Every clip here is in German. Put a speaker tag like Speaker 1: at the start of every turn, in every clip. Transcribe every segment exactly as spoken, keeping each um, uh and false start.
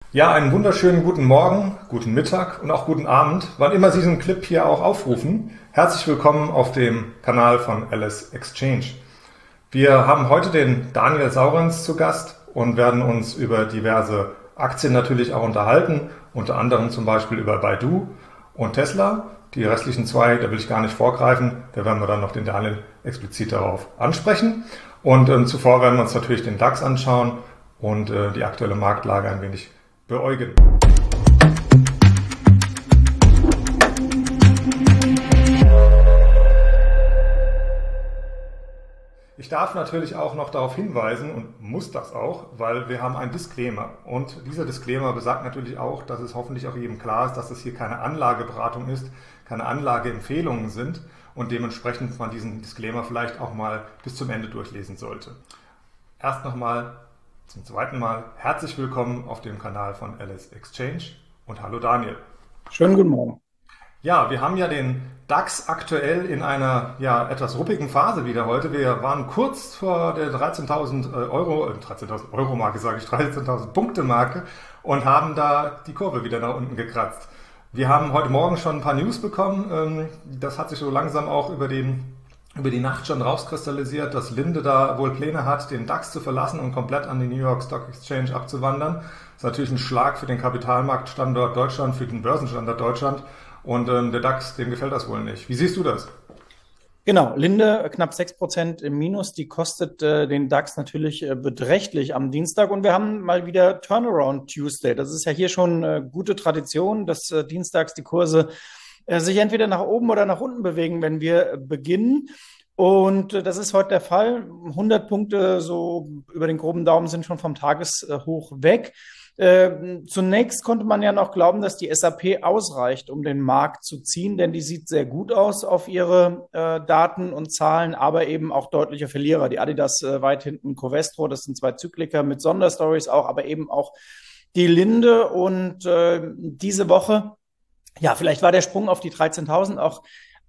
Speaker 1: Ja, einen wunderschönen guten Morgen, guten Mittag und auch guten Abend, wann immer Sie diesen Clip hier auch aufrufen. Herzlich willkommen auf dem Kanal von Alice Exchange. Wir haben heute den Daniel Saurens zu Gast und werden uns über diverse Aktien natürlich auch unterhalten, unter anderem zum Beispiel über Baidu und Tesla. Die restlichen zwei, da will ich gar nicht vorgreifen, da werden wir dann noch den Daniel explizit darauf ansprechen. Und äh, zuvor werden wir uns natürlich den DAX anschauen und äh, die aktuelle Marktlage ein wenig beäugen. Ich darf natürlich auch noch darauf hinweisen und muss das auch, weil wir haben einen Disclaimer. Und dieser Disclaimer besagt natürlich auch, dass es hoffentlich auch jedem klar ist, dass es hier keine Anlageberatung ist, keine Anlageempfehlungen sind und dementsprechend man diesen Disclaimer vielleicht auch mal bis zum Ende durchlesen sollte. Erst nochmal zum zweiten Mal herzlich willkommen auf dem Kanal von Alice Exchange und hallo Daniel.
Speaker 2: Schönen guten Morgen.
Speaker 1: Ja, wir haben ja den DAX aktuell in einer ja, etwas ruppigen Phase wieder heute. Wir waren kurz vor der dreizehntausend Euro, äh, dreizehntausend Euro Marke sage ich, dreizehntausend Punkte Marke und haben da die Kurve wieder nach unten gekratzt. Wir haben heute Morgen schon ein paar News bekommen. Das hat sich so langsam auch über den über die Nacht schon rauskristallisiert, dass Linde da wohl Pläne hat, den DAX zu verlassen und komplett an die New York Stock Exchange abzuwandern. Das ist natürlich ein Schlag für den Kapitalmarktstandort Deutschland, für den Börsenstandort Deutschland. Und ähm, der DAX, dem gefällt das wohl nicht. Wie siehst du das?
Speaker 2: Genau, Linde knapp sechs Prozent im Minus, die kostet äh, den DAX natürlich äh, beträchtlich am Dienstag und wir haben mal wieder Turnaround Tuesday. Das ist ja hier schon äh, gute Tradition, dass äh, dienstags die Kurse äh, sich entweder nach oben oder nach unten bewegen, wenn wir äh, beginnen. Und äh, das ist heute der Fall. hundert Punkte so über den groben Daumen sind schon vom Tageshoch weg. Äh, zunächst konnte man ja noch glauben, dass die S A P ausreicht, um den Markt zu ziehen, denn die sieht sehr gut aus auf ihre äh, Daten und Zahlen, aber eben auch deutliche Verlierer. Die Adidas äh, weit hinten, Covestro, das sind zwei Zykliker mit Sonderstories auch, aber eben auch die Linde. Und äh, diese Woche, ja, vielleicht war der Sprung auf die dreizehntausend auch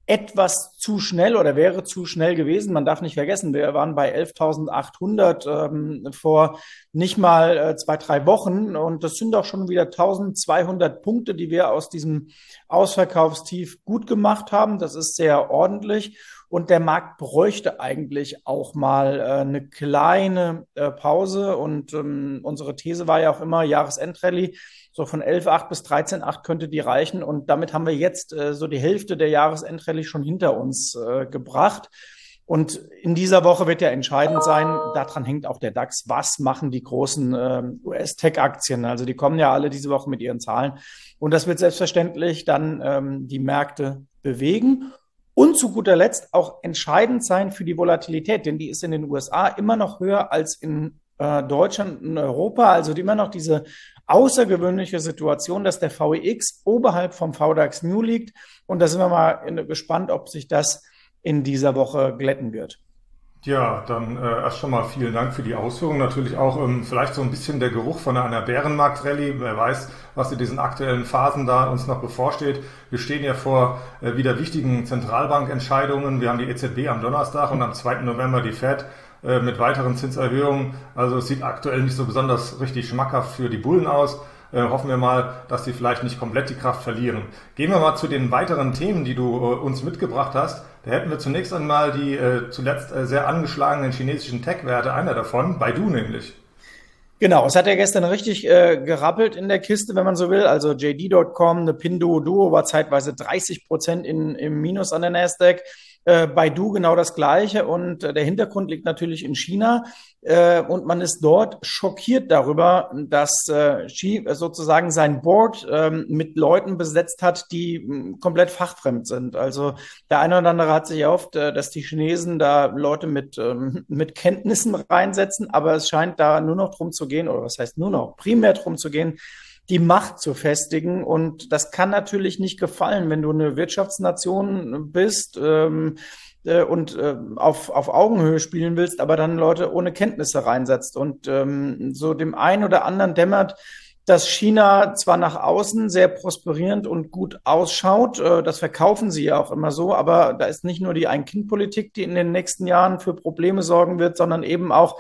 Speaker 2: etwas zu schnell oder wäre zu schnell gewesen. Man darf nicht vergessen, wir waren bei elftausendachthundert ähm, vor nicht mal äh, zwei, drei Wochen und das sind auch schon wieder eintausendzweihundert Punkte, die wir aus diesem Ausverkaufstief gut gemacht haben. Das ist sehr ordentlich und der Markt bräuchte eigentlich auch mal äh, eine kleine äh, Pause und ähm, unsere These war ja auch immer Jahresendrallye. So von elf Komma acht bis dreizehn Komma acht könnte die reichen. Und damit haben wir jetzt äh, so die Hälfte der Jahresendrallye schon hinter uns äh, gebracht. Und in dieser Woche wird ja entscheidend sein, daran hängt auch der DAX, was machen die großen äh, U S-Tech-Aktien. Also die kommen ja alle diese Woche mit ihren Zahlen. Und das wird selbstverständlich dann ähm, die Märkte bewegen. Und zu guter Letzt auch entscheidend sein für die Volatilität, denn die ist in den U S A immer noch höher als in äh, Deutschland und Europa. Also immer noch diese außergewöhnliche Situation, dass der V I X oberhalb vom V DAX New liegt. Und da sind wir mal gespannt, ob sich das in dieser Woche glätten wird.
Speaker 1: Ja, dann äh, erst schon mal vielen Dank für die Ausführungen. Natürlich auch ähm, vielleicht so ein bisschen der Geruch von einer Bärenmarkt-Rallye. Wer weiß, was in diesen aktuellen Phasen da uns noch bevorsteht. Wir stehen ja vor äh, wieder wichtigen Zentralbankentscheidungen. Wir haben die E Z B am Donnerstag und am zweiten November die Fed äh, mit weiteren Zinserhöhungen. Also es sieht aktuell nicht so besonders richtig schmackhaft für die Bullen aus. Äh, hoffen wir mal, dass sie vielleicht nicht komplett die Kraft verlieren. Gehen wir mal zu den weiteren Themen, die du äh, uns mitgebracht hast. Da hätten wir zunächst einmal die äh, zuletzt äh, sehr angeschlagenen chinesischen Tech-Werte, einer davon, Baidu nämlich.
Speaker 2: Genau, es hat ja gestern richtig äh, gerappelt in der Kiste, wenn man so will. Also J D Punkt com, eine Pinduoduo war zeitweise dreißig Prozent in, im Minus an der Nasdaq. Äh, Baidu genau das Gleiche und äh, der Hintergrund liegt natürlich in China äh, und man ist dort schockiert darüber, dass äh, Xi sozusagen sein Board äh, mit Leuten besetzt hat, die äh, komplett fachfremd sind. Also der eine oder andere hat sich erhofft, äh, dass die Chinesen da Leute mit, ähm, mit Kenntnissen reinsetzen, aber es scheint da nur noch drum zu gehen, oder was heißt nur noch, primär drum zu gehen, die Macht zu festigen. Und das kann natürlich nicht gefallen, wenn du eine Wirtschaftsnation bist ähm, äh, und äh, auf, auf Augenhöhe spielen willst, aber dann Leute ohne Kenntnisse reinsetzt. Und ähm, so dem einen oder anderen dämmert, dass China zwar nach außen sehr prosperierend und gut ausschaut, äh, das verkaufen sie ja auch immer so, aber da ist nicht nur die Ein-Kind-Politik, die in den nächsten Jahren für Probleme sorgen wird, sondern eben auch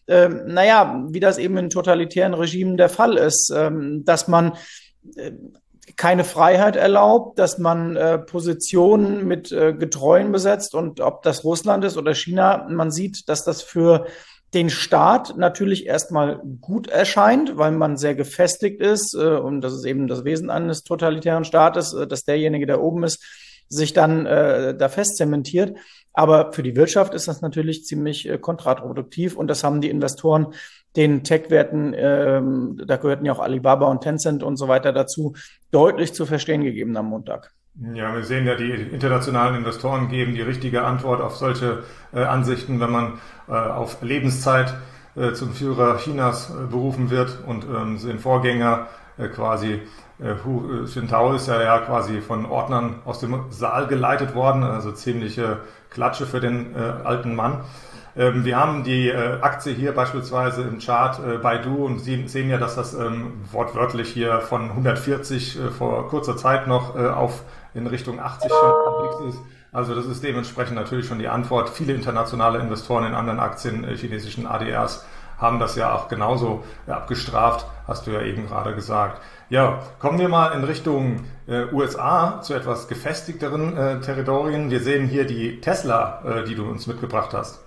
Speaker 2: ähm, naja, wie das eben in totalitären Regimen der Fall ist, ähm, dass man äh, keine Freiheit erlaubt, dass man äh, Positionen mit äh, Getreuen besetzt und ob das Russland ist oder China, man sieht, dass das für den Staat natürlich erstmal gut erscheint, weil man sehr gefestigt ist äh, und das ist eben das Wesen eines totalitären Staates, äh, dass derjenige, der oben ist, sich dann äh, da fest zementiert. Aber für die Wirtschaft ist das natürlich ziemlich äh, kontraproduktiv und das haben die Investoren den Tech-Werten, ähm, da gehörten ja auch Alibaba und Tencent und so weiter dazu, deutlich zu verstehen gegeben am Montag.
Speaker 1: Ja, wir sehen ja, die internationalen Investoren geben die richtige Antwort auf solche äh, Ansichten, wenn man äh, auf Lebenszeit äh, zum Führer Chinas äh, berufen wird und ähm, den Vorgänger äh, quasi äh, Hu Jintao ist ja, ja quasi von Ordnern aus dem Saal geleitet worden, also ziemliche Klatsche für den äh, alten Mann. Ähm, wir haben die äh, Aktie hier beispielsweise im Chart äh, Baidu und Sie sehen ja, dass das ähm, wortwörtlich hier von hundertvierzig äh, vor kurzer Zeit noch äh, auf in Richtung achtzig schon ist. Also das ist dementsprechend natürlich schon die Antwort. Viele internationale Investoren in anderen Aktien, äh, chinesischen A D Rs, haben das ja auch genauso äh, abgestraft, hast du ja eben gerade gesagt. Ja, kommen wir mal in Richtung äh, U S A zu etwas gefestigteren äh, Territorien. Wir sehen hier die Tesla, äh, die du uns mitgebracht hast.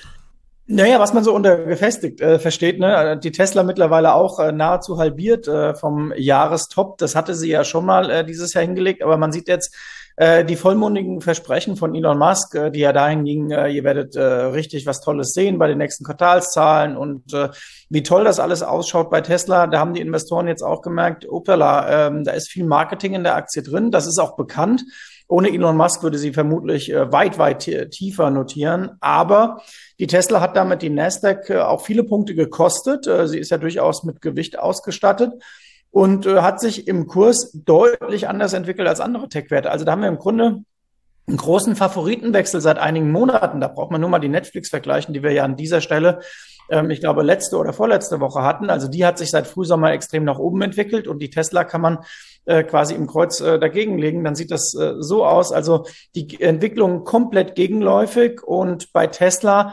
Speaker 2: Naja, was man so unter gefestigt äh, versteht, ne? Die Tesla mittlerweile auch äh, nahezu halbiert äh, vom Jahrestop. Das hatte sie ja schon mal äh, dieses Jahr hingelegt, aber man sieht jetzt äh, die vollmundigen Versprechen von Elon Musk, äh, die ja dahin gingen, äh, ihr werdet äh, richtig was Tolles sehen bei den nächsten Quartalszahlen und äh, wie toll das alles ausschaut bei Tesla. Da haben die Investoren jetzt auch gemerkt, opala, äh, da ist viel Marketing in der Aktie drin. Das ist auch bekannt. Ohne Elon Musk würde sie vermutlich äh, weit, weit tiefer notieren. Aber die Tesla hat damit die Nasdaq äh, auch viele Punkte gekostet. Äh, sie ist ja durchaus mit Gewicht ausgestattet und äh, hat sich im Kurs deutlich anders entwickelt als andere Tech-Werte. Also da haben wir im Grunde einen großen Favoritenwechsel seit einigen Monaten. Da braucht man nur mal die Netflix vergleichen, die wir ja an dieser Stelle, ähm, ich glaube, letzte oder vorletzte Woche hatten. Also die hat sich seit Frühsommer extrem nach oben entwickelt und die Tesla kann man äh, quasi im Kreuz äh, dagegen legen. Dann sieht das äh, so aus. Also die Entwicklung komplett gegenläufig und bei Tesla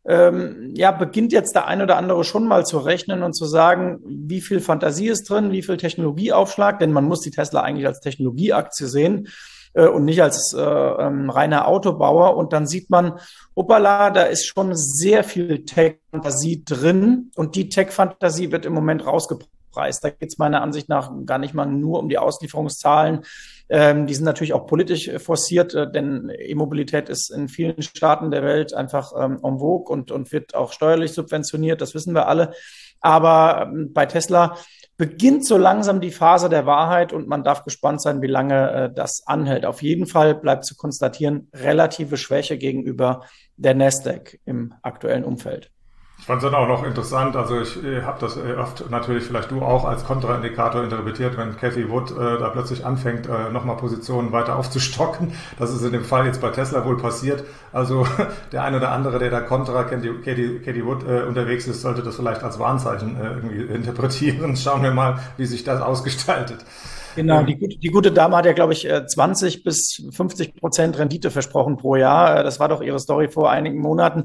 Speaker 2: ähm, ja, beginnt jetzt der ein oder andere schon mal zu rechnen und zu sagen, wie viel Fantasie ist drin, wie viel Technologieaufschlag, denn man muss die Tesla eigentlich als Technologieaktie sehen äh, und nicht als äh, ähm, reiner Autobauer. Und dann sieht man, hoppala, da ist schon sehr viel Tech-Fantasie drin und die Tech-Fantasie wird im Moment rausgepreist. Da geht es meiner Ansicht nach gar nicht mal nur um die Auslieferungszahlen. Ähm, die sind natürlich auch politisch forciert, äh, denn E-Mobilität ist in vielen Staaten der Welt einfach ähm, en vogue und, und wird auch steuerlich subventioniert, das wissen wir alle. Aber ähm, bei Tesla beginnt so langsam die Phase der Wahrheit und man darf gespannt sein, wie lange äh, das anhält. Auf jeden Fall bleibt zu konstatieren, relative Schwäche gegenüber der Nasdaq im aktuellen Umfeld.
Speaker 1: Ich fand es dann auch noch interessant, also ich äh, habe das äh, oft natürlich vielleicht du auch als Kontraindikator interpretiert, wenn Cathie Wood äh, da plötzlich anfängt, äh, nochmal Positionen weiter aufzustocken. Das ist in dem Fall jetzt bei Tesla wohl passiert. Also der eine oder andere, der da kontra Cathie, Cathie Wood äh, unterwegs ist, sollte das vielleicht als Warnzeichen äh, irgendwie interpretieren. Schauen wir mal, wie sich das ausgestaltet.
Speaker 2: Genau, die, die gute Dame hat ja, glaube ich, zwanzig bis fünfzig Prozent Rendite versprochen pro Jahr. Das war doch ihre Story vor einigen Monaten.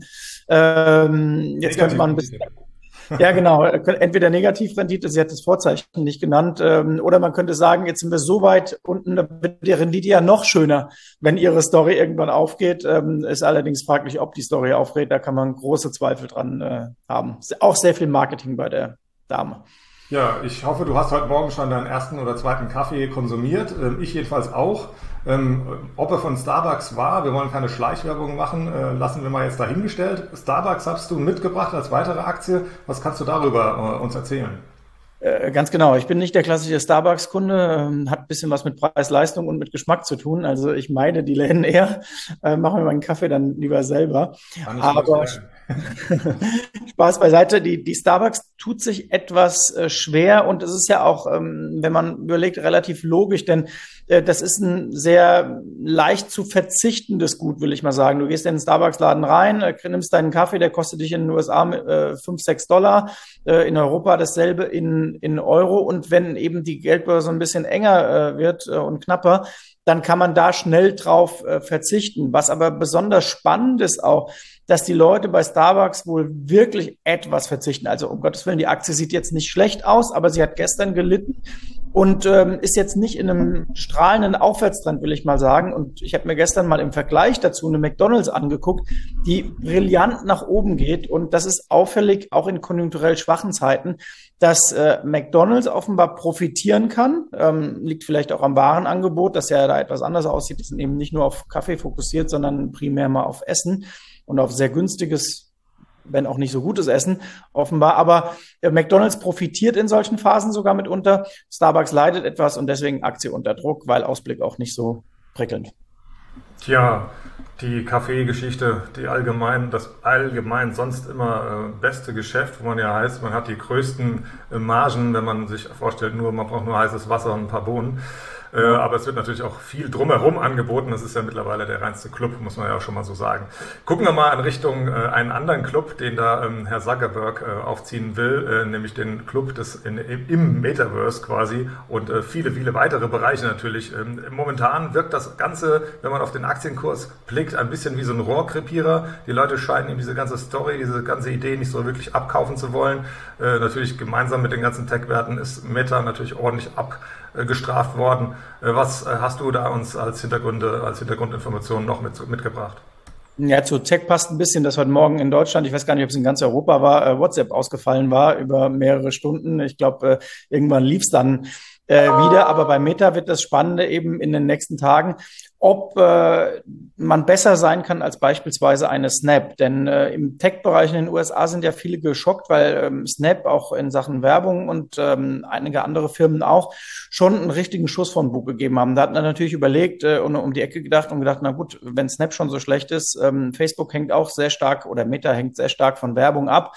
Speaker 2: Ähm, jetzt könnte man ein bisschen, ja genau, entweder Negativrendite, sie hat das Vorzeichen nicht genannt, ähm, oder man könnte sagen, jetzt sind wir so weit unten, da wird die Rendite ja noch schöner, wenn ihre Story irgendwann aufgeht. Ähm, ist allerdings fraglich, ob die Story aufgeht, da kann man große Zweifel dran äh, haben. Auch sehr viel Marketing bei der Dame.
Speaker 1: Ja, ich hoffe, du hast heute Morgen schon deinen ersten oder zweiten Kaffee konsumiert. Ich jedenfalls auch. Ob er von Starbucks war, wir wollen keine Schleichwerbung machen, lassen wir mal jetzt dahingestellt. Starbucks hast du mitgebracht als weitere Aktie. Was kannst du darüber uns erzählen?
Speaker 2: Äh, ganz genau. Ich bin nicht der klassische Starbucks-Kunde, ähm, hat ein bisschen was mit Preis-Leistung und mit Geschmack zu tun. Also ich meide die Läden eher, äh, mache mir meinen Kaffee dann lieber selber. Aber Spaß beiseite, die, die Starbucks tut sich etwas äh, schwer und es ist ja auch, ähm, wenn man überlegt, relativ logisch, denn äh, das ist ein sehr leicht zu verzichtendes Gut, will ich mal sagen. Du gehst in den Starbucks-Laden rein, äh, nimmst deinen Kaffee, der kostet dich in den U S A äh, fünf, sechs Dollar, äh, in Europa dasselbe in, in Euro und wenn eben die Geldbörse ein bisschen enger äh, wird äh, und knapper, dann kann man da schnell drauf äh, verzichten. Was aber besonders spannend ist auch, dass die Leute bei Starbucks wohl wirklich etwas verzichten. Also um Gottes Willen, die Aktie sieht jetzt nicht schlecht aus, aber sie hat gestern gelitten und ähm, ist jetzt nicht in einem strahlenden Aufwärtstrend, will ich mal sagen. Und ich habe mir gestern mal im Vergleich dazu eine McDonald's angeguckt, die brillant nach oben geht. Und das ist auffällig, auch in konjunkturell schwachen Zeiten, dass äh, McDonald's offenbar profitieren kann. Ähm, liegt vielleicht auch am Warenangebot, das ja da etwas anders aussieht. Die sind eben nicht nur auf Kaffee fokussiert, sondern primär mal auf Essen und auf sehr günstiges, wenn auch nicht so gutes Essen, offenbar. Aber äh, McDonald's profitiert in solchen Phasen sogar mitunter. Starbucks leidet etwas und deswegen Aktie unter Druck, weil Ausblick auch nicht so prickelnd.
Speaker 1: Tja, die Kaffeegeschichte, die allgemein, das allgemein sonst immer äh, beste Geschäft, wo man ja heißt, man hat die größten äh, Margen, wenn man sich vorstellt, nur man braucht nur heißes Wasser und ein paar Bohnen. Äh, aber es wird natürlich auch viel drumherum angeboten. Das ist ja mittlerweile der reinste Club, muss man ja auch schon mal so sagen. Gucken wir mal in Richtung äh, einen anderen Club, den da ähm, Herr Zuckerberg äh, aufziehen will, äh, nämlich den Club des in, im Metaverse quasi und äh, viele, viele weitere Bereiche natürlich. Ähm, momentan wirkt das Ganze, wenn man auf den Aktienkurs blickt, ein bisschen wie so ein Rohrkrepierer. Die Leute scheinen ihm diese ganze Story, diese ganze Idee nicht so wirklich abkaufen zu wollen. Äh, natürlich gemeinsam mit den ganzen Tech-Werten ist Meta natürlich ordentlich abgestraft worden. Was hast du da uns als Hintergründe, als Hintergrundinformation noch mit, mitgebracht?
Speaker 2: Ja, zu Tech passt ein bisschen, dass heute Morgen in Deutschland, ich weiß gar nicht, ob es in ganz Europa war, WhatsApp ausgefallen war über mehrere Stunden. Ich glaube, irgendwann lief es dann äh, wieder. Aber bei Meta wird das Spannende eben in den nächsten Tagen, ob äh, man besser sein kann als beispielsweise eine Snap. Denn äh, im Tech-Bereich in den U S A sind ja viele geschockt, weil ähm, Snap auch in Sachen Werbung und ähm, einige andere Firmen auch schon einen richtigen Schuss von Bug gegeben haben. Da hat man natürlich überlegt äh, und um die Ecke gedacht und gedacht, na gut, wenn Snap schon so schlecht ist, ähm, Facebook hängt auch sehr stark oder Meta hängt sehr stark von Werbung ab.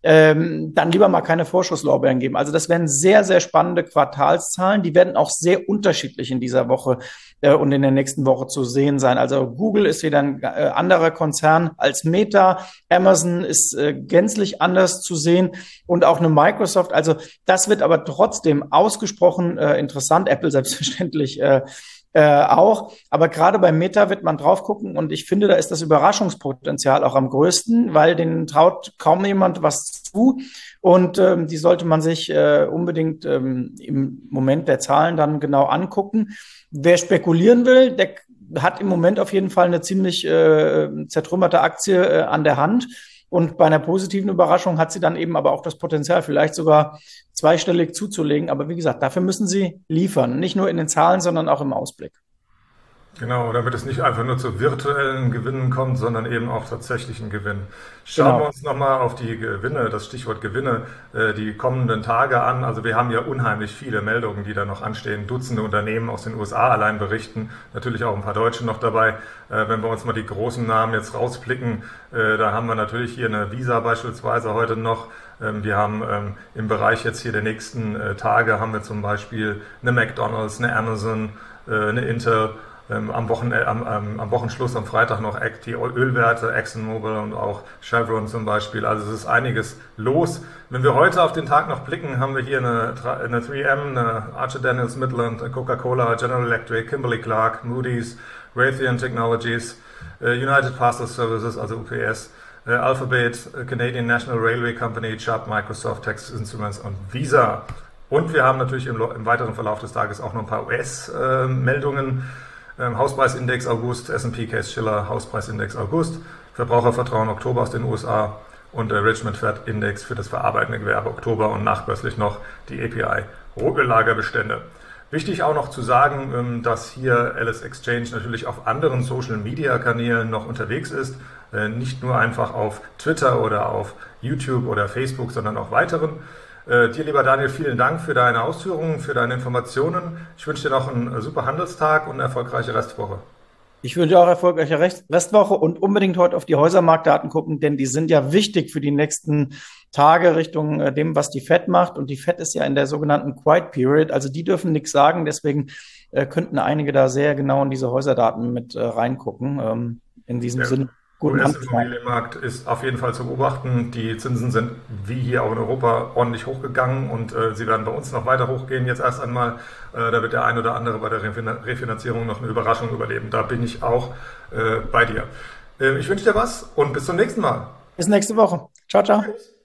Speaker 2: Ähm, dann lieber mal keine Vorschusslorbeeren geben. Also das werden sehr, sehr spannende Quartalszahlen. Die werden auch sehr unterschiedlich in dieser Woche äh, und in der nächsten Woche zu sehen sein. Also Google ist wieder ein äh, anderer Konzern als Meta. Amazon ist äh, gänzlich anders zu sehen und auch eine Microsoft. Also das wird aber trotzdem ausgesprochen äh, interessant. Apple selbstverständlich äh, Äh, auch, aber gerade bei Meta wird man drauf gucken und ich finde, da ist das Überraschungspotenzial auch am größten, weil denen traut kaum jemand was zu und ähm, die sollte man sich äh, unbedingt ähm, im Moment der Zahlen dann genau angucken. Wer spekulieren will, der hat im Moment auf jeden Fall eine ziemlich äh, zertrümmerte Aktie äh, an der Hand. Und bei einer positiven Überraschung hat sie dann eben aber auch das Potenzial, vielleicht sogar zweistellig zuzulegen. Aber wie gesagt, dafür müssen sie liefern. Nicht nur in den Zahlen, sondern auch im Ausblick.
Speaker 1: Genau, damit es nicht einfach nur zu virtuellen Gewinnen kommt, sondern eben auch tatsächlichen Gewinn. Schauen
Speaker 2: Genau.
Speaker 1: wir uns nochmal auf die Gewinne, das Stichwort Gewinne, äh, die kommenden Tage an. Also wir haben ja unheimlich viele Meldungen, die da noch anstehen. Dutzende Unternehmen aus den U S A allein berichten. Natürlich auch ein paar Deutsche noch dabei. Äh, wenn wir uns mal die großen Namen jetzt rausblicken, äh, da haben wir natürlich hier eine Visa beispielsweise heute noch. Ähm, wir haben ähm, im Bereich jetzt hier der nächsten äh, Tage haben wir zum Beispiel eine McDonald's, eine Amazon, äh, eine Intel. Am, Wochen, am, am Wochenschluss, am Freitag noch die Ölwerte, ExxonMobil und auch Chevron zum Beispiel. Also es ist einiges los. Wenn wir heute auf den Tag noch blicken, haben wir hier eine, eine drei M, eine Archer Daniels Midland, Coca-Cola, General Electric, Kimberly-Clark, Moody's, Raytheon Technologies, United Parcel Services, also U P S, Alphabet, Canadian National Railway Company, Chubb, Microsoft, Texas Instruments und Visa. Und wir haben natürlich im, im weiteren Verlauf des Tages auch noch ein paar U S-Meldungen. Hauspreisindex August, S and P Case-Shiller, Hauspreisindex August, Verbrauchervertrauen Oktober aus den U S A und der Richmond Fed Index für das verarbeitende Gewerbe Oktober und nachbörslich noch die A P I Rohöllagerbestände. Wichtig auch noch zu sagen, dass hier Alice Exchange natürlich auf anderen Social-Media-Kanälen noch unterwegs ist, nicht nur einfach auf Twitter oder auf YouTube oder Facebook, sondern auch weiteren. Äh, dir, lieber Daniel, vielen Dank für deine Ausführungen, für deine Informationen. Ich wünsche dir noch einen super Handelstag und eine erfolgreiche Restwoche.
Speaker 2: Ich wünsche auch erfolgreiche Restwoche und unbedingt heute auf die Häusermarktdaten gucken, denn die sind ja wichtig für die nächsten Tage Richtung dem, was die Fed macht. Und die Fed ist ja in der sogenannten Quiet Period, also die dürfen nichts sagen. Deswegen äh, könnten einige da sehr genau in diese Häuserdaten mit äh, reingucken. Ähm, in diesem ja. Sinne.
Speaker 1: Der U S-Immobilienmarkt ist auf jeden Fall zu beobachten. Die Zinsen sind wie hier auch in Europa ordentlich hochgegangen und äh, sie werden bei uns noch weiter hochgehen jetzt erst einmal. Äh, da wird der ein oder andere bei der Refinanzierung noch eine Überraschung überleben. Da bin ich auch äh, bei dir. Äh, ich wünsche dir was und bis zum nächsten Mal.
Speaker 2: Bis nächste Woche. Ciao, ciao.
Speaker 1: Tschüss.